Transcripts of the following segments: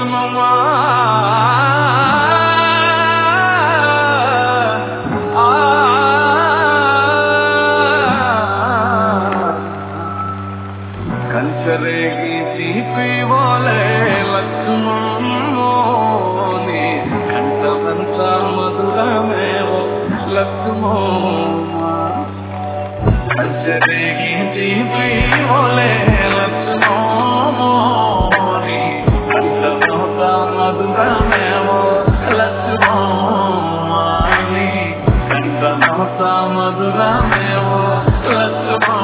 లక్ష్మమా కంచరేగి తీపి వలె లక్ష్మణోని కంఠమంత మధురమేవో లక్ష్మోమా కంచరేగి తీపి వలె లక్ష్మోని కంఠమంత మధురమేవో లక్ష్మోమాని కంఠమంత మధురమేవో లక్ష్మో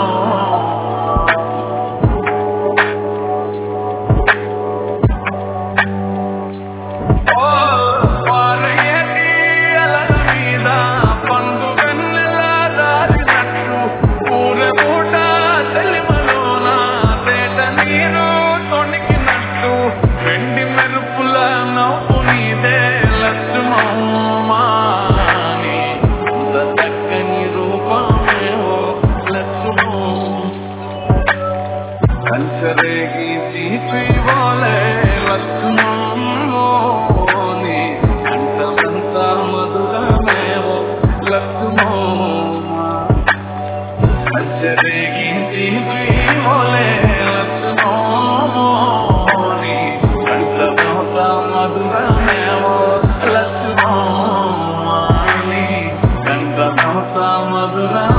కంచరేగి తీపి వలె లక్ష్మణోని కంఠమంత మధురమేవో లక్ష్మోమా కంచరేగి తీపి వలె లక్ష్మణోని కంఠమంత మధురమేవో లక్ష్మోమాని కంఠమంత మధుర